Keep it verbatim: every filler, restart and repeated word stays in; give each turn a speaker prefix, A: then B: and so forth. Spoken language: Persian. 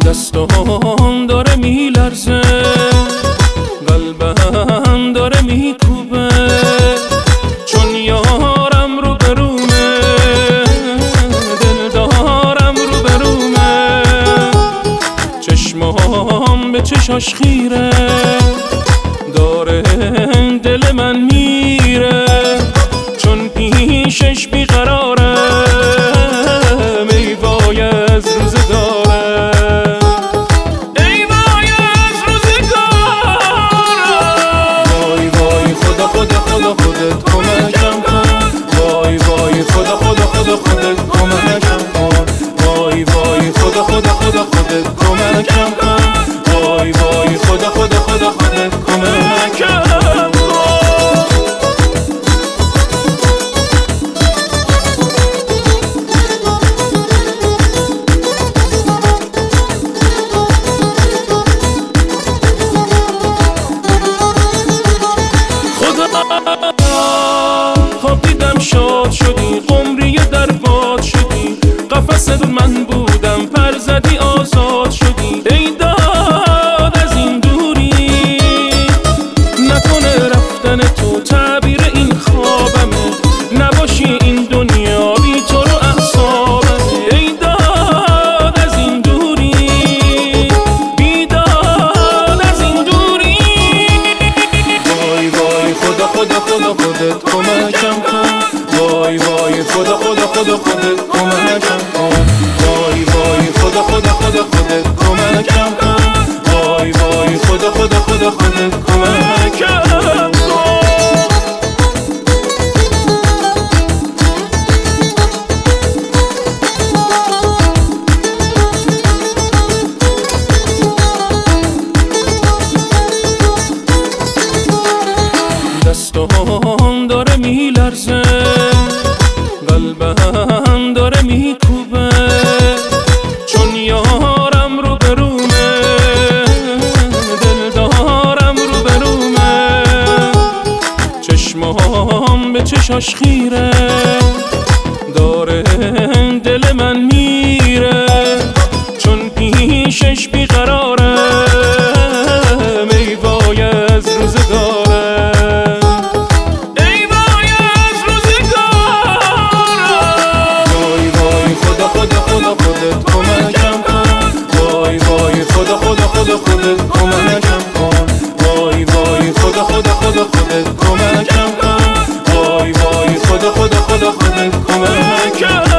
A: دستام داره میلرزه، قلبم داره میکوبه، چون یارم رو برومه، دلدارم رو برومه، چشمام به چشاش خیره، داره دل من میره، چون پیشش بیقراره، ای وای از روزگاره، ای وای از روزگاره. وای وای خدا خدا خدا خودت کمکم کن، وای وای خدا خدا خدا خودت کمکم کن، وای وای خدا خدا خدا خودت کمکم کن، وای وای خدا خدا خدا خودت کمکم کن. خب دیدم شاد شدی، قمری در باد شدی، قفس من بودم پر زدی آزاد شدی، ای داد از این دوری، نکنه رفتن تو تعبیر این خوابمه، نباشی این دنیا بی تو رو اعصابمه، ای داد از این دوری، بیداد از این دوری. وای وای خدا خدا خدا خودت کمکم کن، وای وای خدا خدا خدا خودت کمکم کن، وای وای خدا خدا خدا خودت کمکم کن، وای وای خدا خدا خدا خودت کمکم کن. دستام داره میلرزه، قلبم داره میکوبه، چون یارم رو برومه، دلدارم رو برومه، چشمام به چشاش خیره، داره دل من میره، چون پیشش بیقراره، ای وای از روزگاره، ای وای از روزگاره. وای وای خدا خدا خدا خودت کمکم کن، وای وای خدا خدا خدا خودت کمکم کن، وای وای خدا خدا خدا خودت کمکم کن، وای وای خدا خدا خدا خودت کمکم